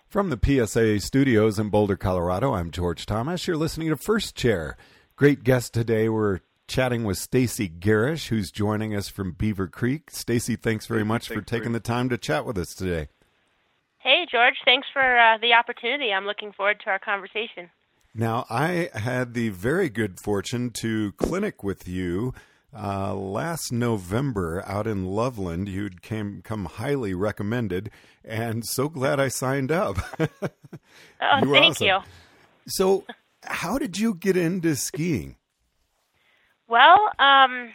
From the PSA studios in Boulder, Colorado, I'm George Thomas. You're listening to First Chair. Great guest today. We're chatting with Stacy Garish, who's joining us from Beaver Creek. Stacy, thanks very much for taking the time to chat with us today. Hey, George. Thanks for the opportunity. I'm looking forward to our conversation. Now, I had the very good fortune to clinic with you last November out in Loveland. You'd come highly recommended, and so glad I signed up. Oh, thank you. So how did you get into skiing? Well, I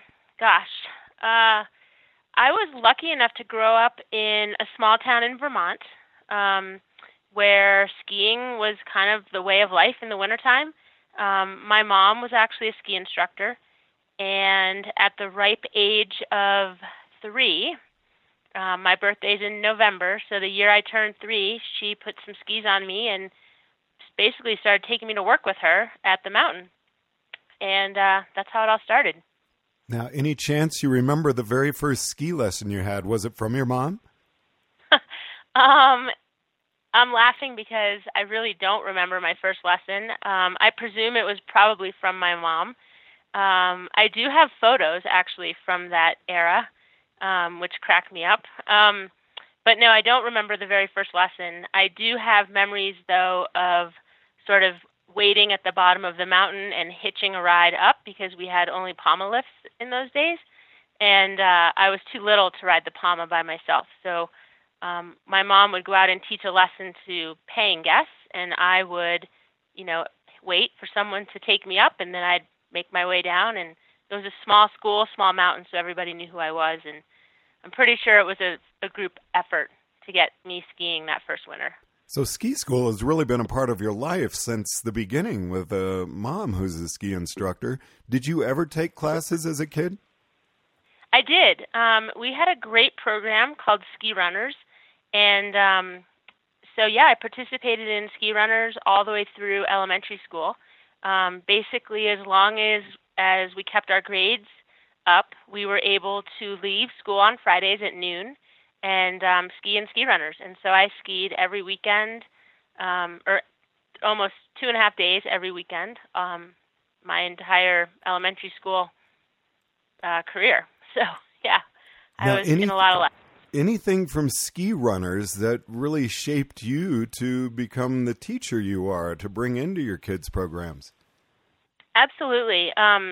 was lucky enough to grow up in a small town in Vermont where skiing was kind of the way of life in the wintertime. My mom was actually a ski instructor. And at the ripe age of 3, my birthday's in November, so the year I turned 3, she put some skis on me and basically started taking me to work with her at the mountain. And that's how it all started. Now, any chance you remember the very first ski lesson you had? Was it from your mom? I'm laughing because I really don't remember my first lesson. I presume it was probably from my mom. I do have photos, actually, from that era, which crack me up. But no, I don't remember the very first lesson. I do have memories, though, of sort of waiting at the bottom of the mountain and hitching a ride up because we had only Pama lifts in those days. And I was too little to ride the Pama by myself. So my mom would go out and teach a lesson to paying guests, and I would, wait for someone to take me up, and then I'd make my way down. And it was a small school, small mountain, so everybody knew who I was. And I'm pretty sure it was a group effort to get me skiing that first winter. So ski school has really been a part of your life since the beginning with a mom who's a ski instructor. Did you ever take classes as a kid? I did. We had a great program called Ski Runners. And I participated in Ski Runners all the way through elementary school. Basically, as long as we kept our grades up, we were able to leave school on Fridays at noon and ski in Ski Runners. And so I skied every weekend, or almost 2.5 days every weekend, my entire elementary school career. So, yeah, I was in a lot of lessons. Anything from Ski Runners that really shaped you to become the teacher you are, to bring into your kids' programs? Absolutely.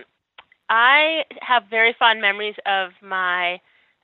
I have very fond memories of my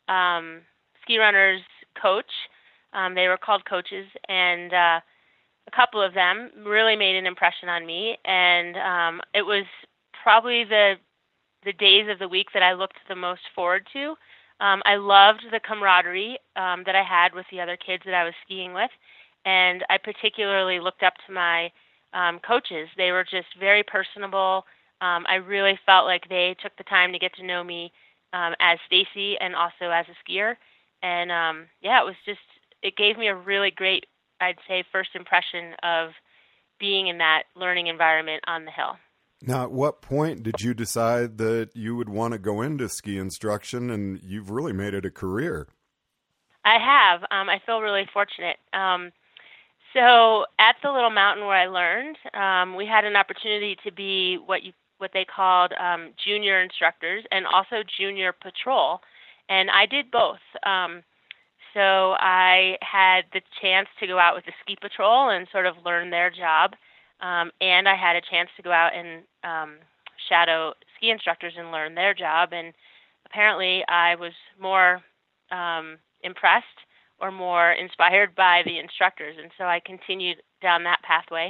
Ski Runners coach. They were called coaches, and a couple of them really made an impression on me. And it was probably the days of the week that I looked the most forward to. I loved the camaraderie that I had with the other kids that I was skiing with, and I particularly looked up to my coaches. They were just very personable. I really felt like they took the time to get to know me as Stacy and also as a skier. And it gave me a really great, I'd say, first impression of being in that learning environment on the hill. Now, at what point did you decide that you would want to go into ski instruction, and you've really made it a career? I have. I feel really fortunate. So at the little mountain where I learned, we had an opportunity to be what they called junior instructors and also junior patrol, and I did both. So I had the chance to go out with the ski patrol and sort of learn their job. And I had a chance to go out and shadow ski instructors and learn their job. And apparently I was more impressed or more inspired by the instructors. And so I continued down that pathway.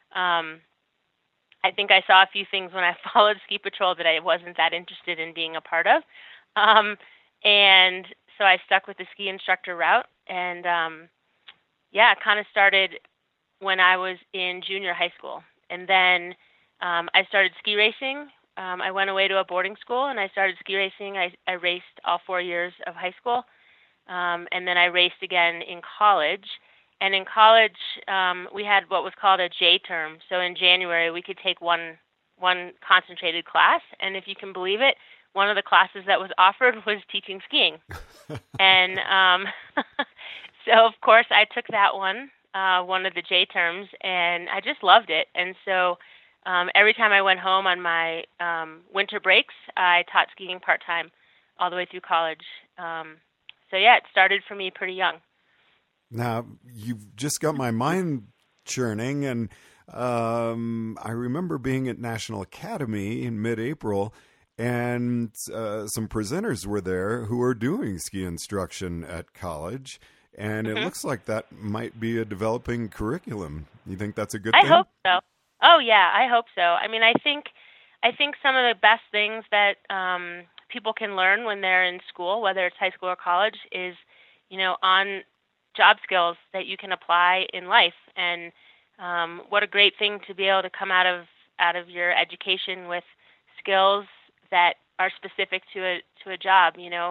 I think I saw a few things when I followed Ski Patrol that I wasn't that interested in being a part of. And so I stuck with the ski instructor route. And it kind of started when I was in junior high school. And then I started ski racing. I went away to a boarding school and I started ski racing. I raced all 4 years of high school. And then I raced again in college. And in college, we had what was called a J term. So in January, we could take one concentrated class. And if you can believe it, one of the classes that was offered was teaching skiing. And so, of course, I took that one. one of the J terms, and I just loved it. And so every time I went home on my winter breaks, I taught skiing part-time all the way through college. So yeah, it started for me pretty young. Now, you've just got my mind churning, and I remember being at National Academy in mid-April, and some presenters were there who are doing ski instruction at college, and it looks like that might be a developing curriculum. You think that's a good thing? I hope so. Oh yeah, I hope so. I mean, I think some of the best things that people can learn when they're in school, whether it's high school or college, is on job skills that you can apply in life. And what a great thing to be able to come out of your education with skills that are specific to a job.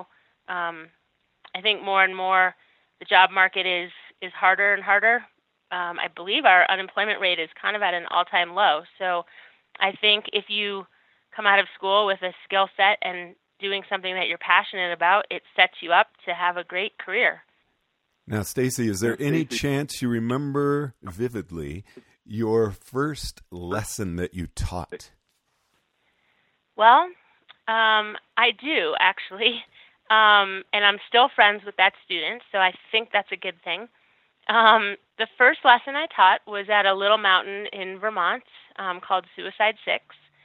I think more and more the job market is harder and harder. I believe our unemployment rate is kind of at an all-time low. So I think if you come out of school with a skill set and doing something that you're passionate about, it sets you up to have a great career. Now, Stacy, is there any chance you remember vividly your first lesson that you taught? Well, I do, actually. And I'm still friends with that student, so I think that's a good thing. The first lesson I taught was at a little mountain in Vermont called Suicide Six.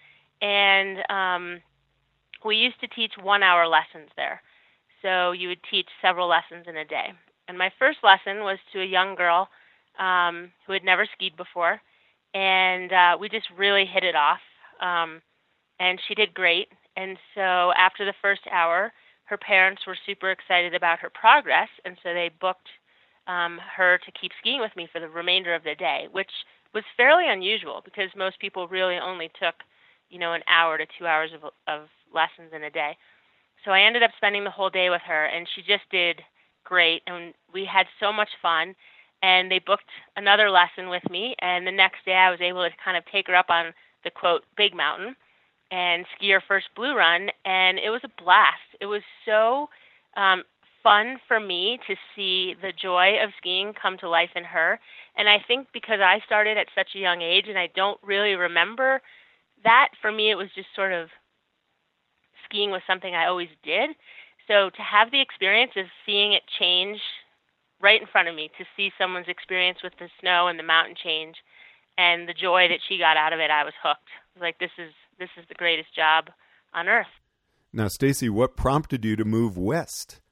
And we used to teach 1-hour lessons there. So you would teach several lessons in a day. And my first lesson was to a young girl who had never skied before. And we just really hit it off. And she did great. And so after the first hour, her parents were super excited about her progress. And so they booked her to keep skiing with me for the remainder of the day, which was fairly unusual because most people really only took, an hour to 2 hours of lessons in a day. So I ended up spending the whole day with her, and she just did great, and we had so much fun. And they booked another lesson with me, and the next day I was able to kind of take her up on the, quote, big mountain and ski her first blue run, and it was a blast. It was so fun for me to see the joy of skiing come to life in her. And I think because I started at such a young age and I don't really remember that, for me it was just sort of skiing was something I always did. So to have the experience of seeing it change right in front of me, to see someone's experience with the snow and the mountain change and the joy that she got out of it, I was hooked. I was like, this is the greatest job on earth. Now, Stacy, what prompted you to move west?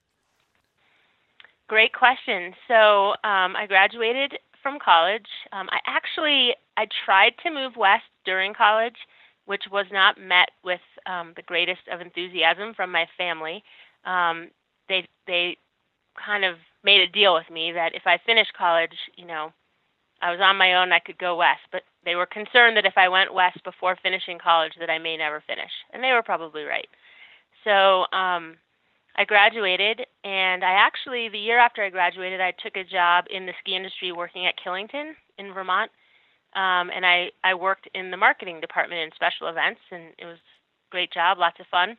Great question. So I graduated from college. I tried to move west during college, which was not met with the greatest of enthusiasm from my family. They kind of made a deal with me that if I finished college, I was on my own, I could go west. But they were concerned that if I went west before finishing college, that I may never finish. And they were probably right. So I graduated, and the year after I graduated, I took a job in the ski industry working at Killington in Vermont. And I worked in the marketing department in special events, and it was a great job, lots of fun.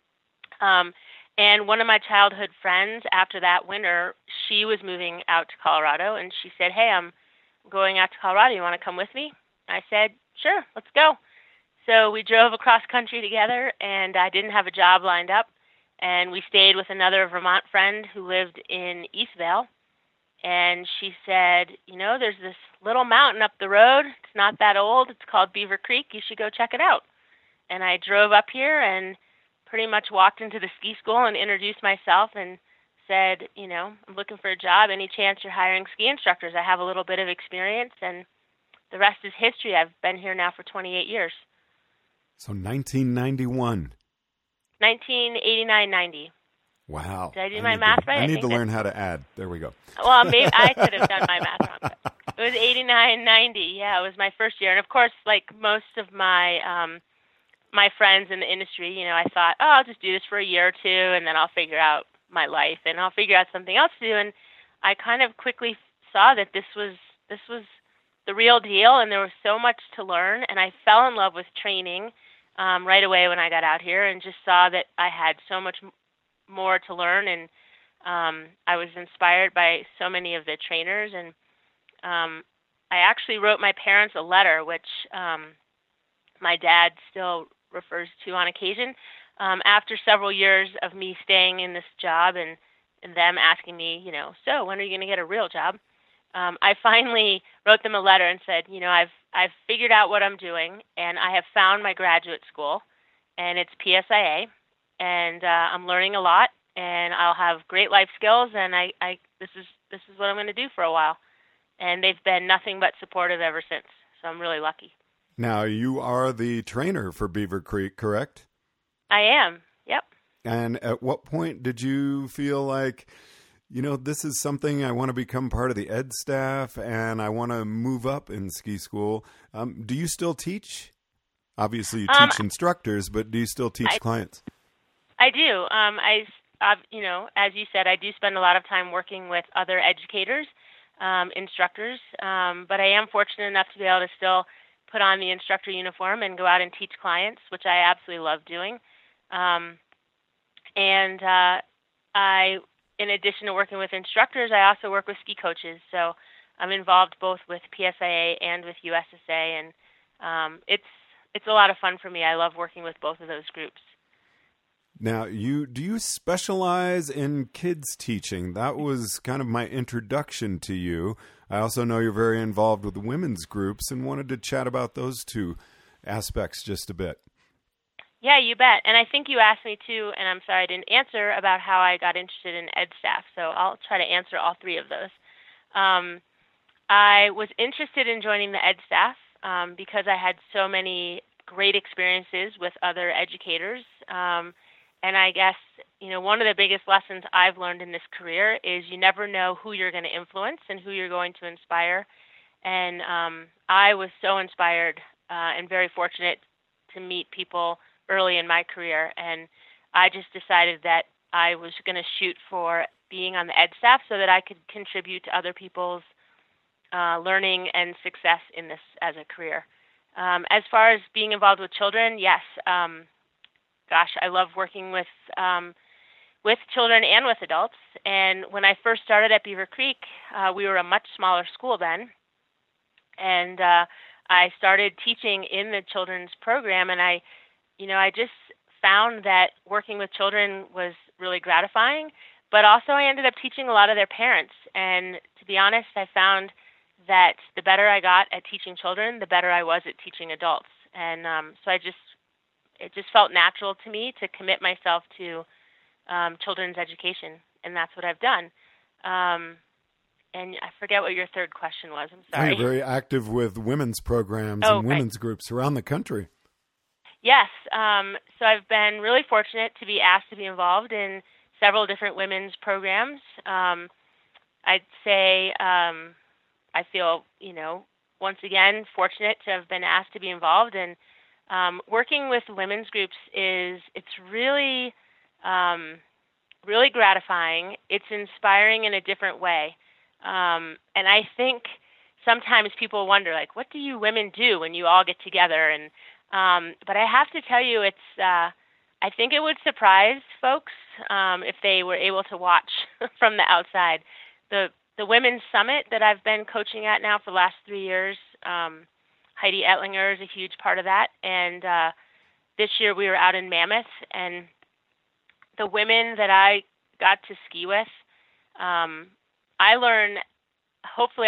And one of my childhood friends, after that winter, she was moving out to Colorado, and she said, "Hey, I'm going out to Colorado. You want to come with me?" I said, "Sure, let's go." So we drove across country together, and I didn't have a job lined up. And we stayed with another Vermont friend who lived in Eastvale. And she said, there's this little mountain up the road. It's not that old. It's called Beaver Creek. You should go check it out. And I drove up here and pretty much walked into the ski school and introduced myself and said, I'm looking for a job. Any chance you're hiring ski instructors? I have a little bit of experience, and the rest is history. I've been here now for 28 years. So 1991. 1989-90. Wow. Did I do my math right? I need to learn how to add. There we go. Well, maybe I could have done my math wrong. But it was 89-90. Yeah, it was my first year. And, of course, like most of my my friends in the industry, I thought, I'll just do this for a year or two, and then I'll figure out my life, and I'll figure out something else to do. And I kind of quickly saw that this was the real deal, and there was so much to learn. And I fell in love with training right away when I got out here, and just saw that I had so much more to learn, and I was inspired by so many of the trainers, and I actually wrote my parents a letter, which my dad still refers to on occasion. After several years of me staying in this job and them asking me, so when are you going to get a real job? I finally wrote them a letter and said, I've figured out what I'm doing, and I have found my graduate school, and it's PSIA, and I'm learning a lot, and I'll have great life skills, and this is what I'm going to do for a while. And they've been nothing but supportive ever since, so I'm really lucky. Now, you are the trainer for Beaver Creek, correct? I am, yep. And at what point did you feel like, this is something I want to become part of the ed staff and I want to move up in ski school? Do you still teach? Obviously, you teach instructors, but do you still teach clients? I do. As you said, I do spend a lot of time working with other educators, instructors, but I am fortunate enough to be able to still put on the instructor uniform and go out and teach clients, which I absolutely love doing. In addition to working with instructors, I also work with ski coaches. So I'm involved both with PSIA and with USSA, and it's a lot of fun for me. I love working with both of those groups. Now, do you specialize in kids teaching? That was kind of my introduction to you. I also know you're very involved with the women's groups and wanted to chat about those two aspects just a bit. Yeah, you bet. And I think you asked me too, and I'm sorry I didn't answer, about how I got interested in ed staff. So I'll try to answer all three of those. I was interested in joining the ed staff because I had so many great experiences with other educators. And I guess, one of the biggest lessons I've learned in this career is you never know who you're going to influence and who you're going to inspire. And I was so inspired and very fortunate to meet people early in my career. And I just decided that I was going to shoot for being on the ed staff so that I could contribute to other people's learning and success in this as a career. As far as being involved with children, yes. I love working with children and with adults. And when I first started at Beaver Creek, we were a much smaller school then. And I started teaching in the children's program, and I just found that working with children was really gratifying. But also I ended up teaching a lot of their parents. And to be honest, I found that the better I got at teaching children, the better I was at teaching adults. And so it just felt natural to me to commit myself to children's education, and that's what I've done. And I forget what your third question was. I'm sorry. You're very active with women's programs and women's groups around the country. Yes. So I've been really fortunate to be asked to be involved in several different women's programs. I'd say I feel, once again, fortunate to have been asked to be involved. And working with women's groups it's really, really gratifying. It's inspiring in a different way. And I think sometimes people wonder, like, what do you women do when you all get together? And but I have to tell you, I think it would surprise folks if they were able to watch from the outside. The Women's Summit that I've been coaching at now for the last 3 years, Heidi Ettlinger is a huge part of that. And this year we were out in Mammoth, and the women that I got to ski with, hopefully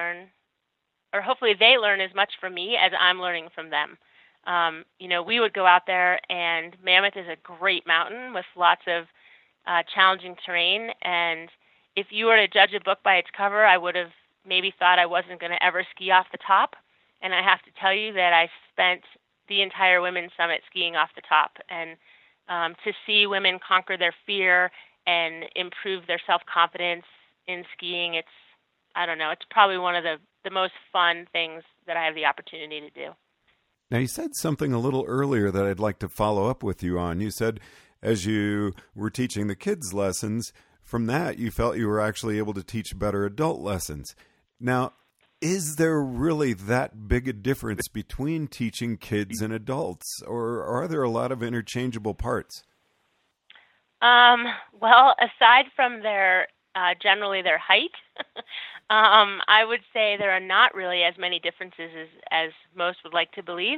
they learn as much from me as I'm learning from them. We would go out there, and Mammoth is a great mountain with lots of challenging terrain. And if you were to judge a book by its cover, I would have maybe thought I wasn't going to ever ski off the top. And I have to tell you that I spent the entire Women's Summit skiing off the top. And to see women conquer their fear and improve their self-confidence in skiing, it's probably one of the most fun things that I have the opportunity to do. Now, you said something a little earlier that I'd like to follow up with you on. You said as you were teaching the kids lessons, from that you felt you were actually able to teach better adult lessons. Now, is there really that big a difference between teaching kids and adults, or are there a lot of interchangeable parts? Well, aside from generally their height, I would say there are not really as many differences as most would like to believe.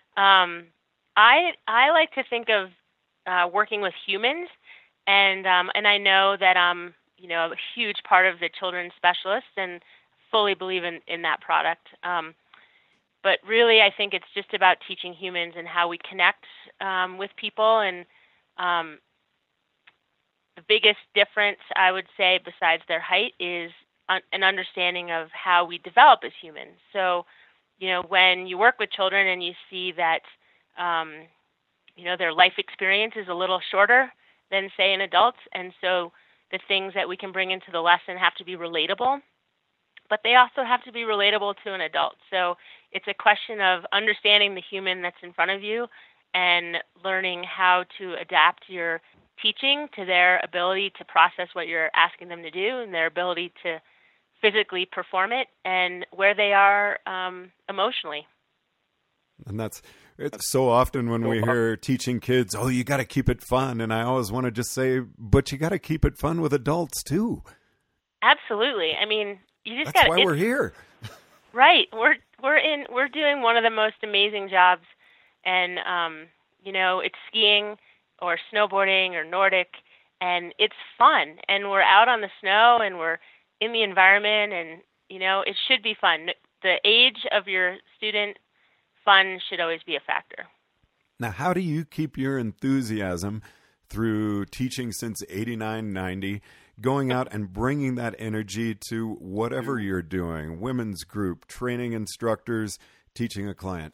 I like to think of working with humans, and I know that I'm a huge part of the children's specialist and fully believe in that product. But really, I think it's just about teaching humans and how we connect with people. And the biggest difference, I would say, besides their height, is an understanding of how we develop as humans. So, when you work with children and you see that, their life experience is a little shorter than, say, an adult, and so the things that we can bring into the lesson have to be relatable, but they also have to be relatable to an adult. So it's a question of understanding the human that's in front of you and learning how to adapt your teaching to their ability to process what you're asking them to do and their ability to physically perform it and where they are emotionally. And it's so often when we hear teaching kids, oh, you got to keep it fun. And I always want to just say, but you got to keep it fun with adults too. Absolutely. I mean, you just got. That's why we're here. Right. We're doing one of the most amazing jobs, and it's skiing or snowboarding or Nordic, and it's fun. And we're out on the snow and we're in the environment, and it should be fun. The age of your student, fun should always be a factor. Now, how do you keep your enthusiasm through teaching since 89, 90, going out and bringing that energy to whatever you're doing, women's group, training instructors, teaching a client?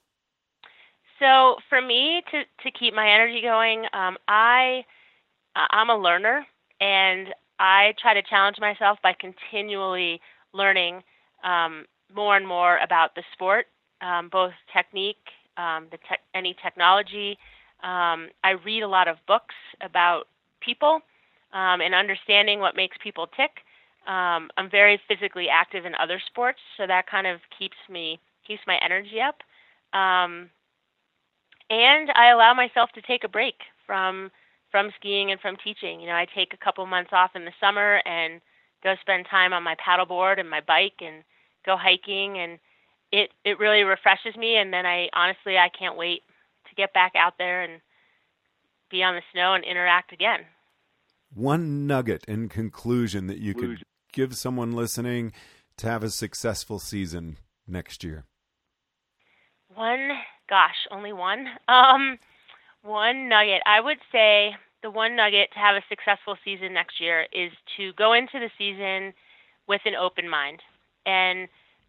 So for me, to keep my energy going, I'm a learner, and I try to challenge myself by continually learning more and more about the sport. Both technique, any technology. I read a lot of books about people and understanding what makes people tick. I'm very physically active in other sports, so that kind of keeps my energy up. And I allow myself to take a break from skiing and from teaching. I take a couple months off in the summer and go spend time on my paddleboard and my bike and go hiking, and it really refreshes me, and then I can't wait to get back out there and be on the snow and interact again. One nugget in conclusion that you could give someone listening to have a successful season next year. Only one? One nugget. I would say the one nugget to have a successful season next year is to go into the season with an open mind. And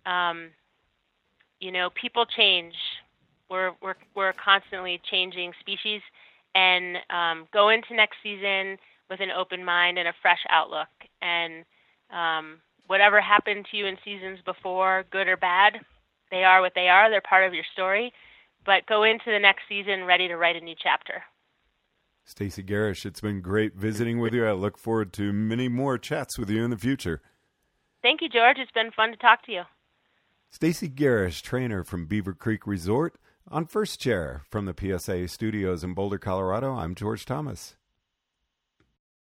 people change. We're constantly changing species, and go into next season with an open mind and a fresh outlook. And whatever happened to you in seasons before, good or bad, they are what they are. They're part of your story. But go into the next season ready to write a new chapter. Stacey Garish, it's been great visiting with you. I look forward to many more chats with you in the future. Thank you, George. It's been fun to talk to you. Stacey Garish, trainer from Beaver Creek Resort, on First Chair from the PSA studios in Boulder, Colorado. I'm George Thomas.